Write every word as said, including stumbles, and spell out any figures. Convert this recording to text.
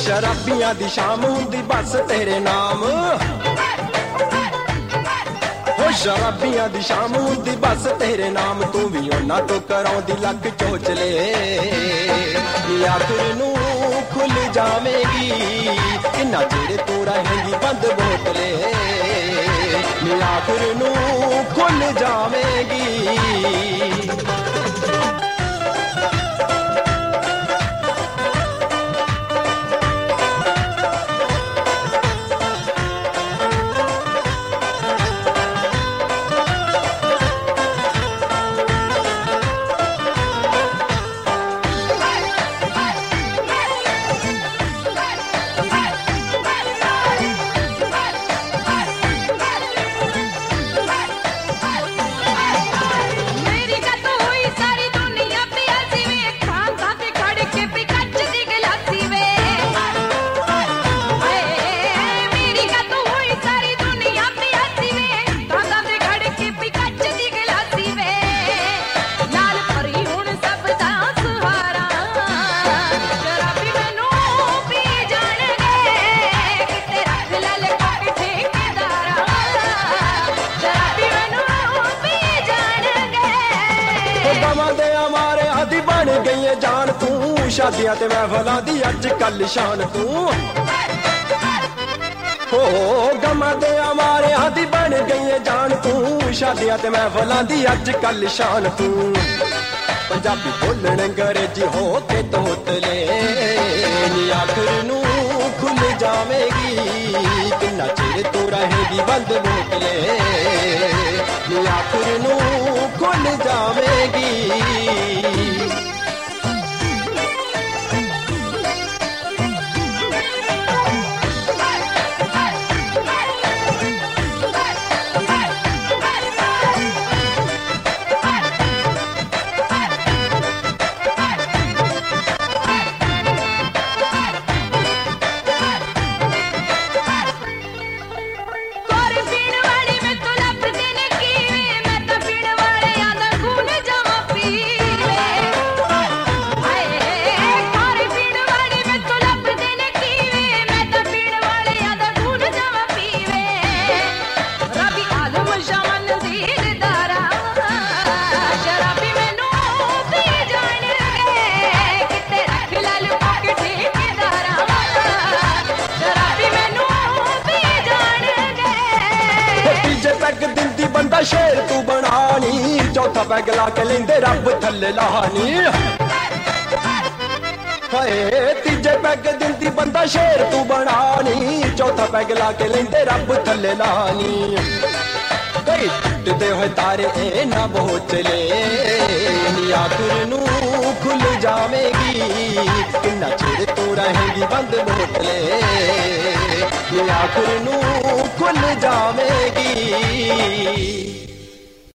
शराबियां दी शाम हुंदी बस तेरे नाम, शराबियां दी शाम हुंदी बस तेरे नाम। तू भी उन्हां तो कराउंदी लक चोचले, आखिर नू खुल जावेगी किन्ना चिर तू रहेगी बंद बोतले, आखिर नू खुल जावेगी। बन गई है जान तू शादियां ते महफिलां दी अजकल शान तू, हो गमा दे मारे आदि बन गई है जान तू शादियां ते महफिलां दी अजकल शान तू। पंजाबी बोलण अंग्रेजी हो के तोतले, आखिर नू खुल जावेगी किन्ना चिर तू रहेगी बंद बोतले, आखिर नू खुल जावेगी। बंदा शेर तू बनानी, चौथा पैग ला के लेंदे रब थल्ले लानी, तीजे पैग दिंदी बंदा शेर तू बनानी, चौथा पैग ला के लेंदे रब थल्ले लानी। कई टुटदे होए तारे ए ना बोचले, आखिर नू खुल जावेगी किन्ना चिर तू रहेगी बंद बोतले, आखिर नू खुल जावेगी।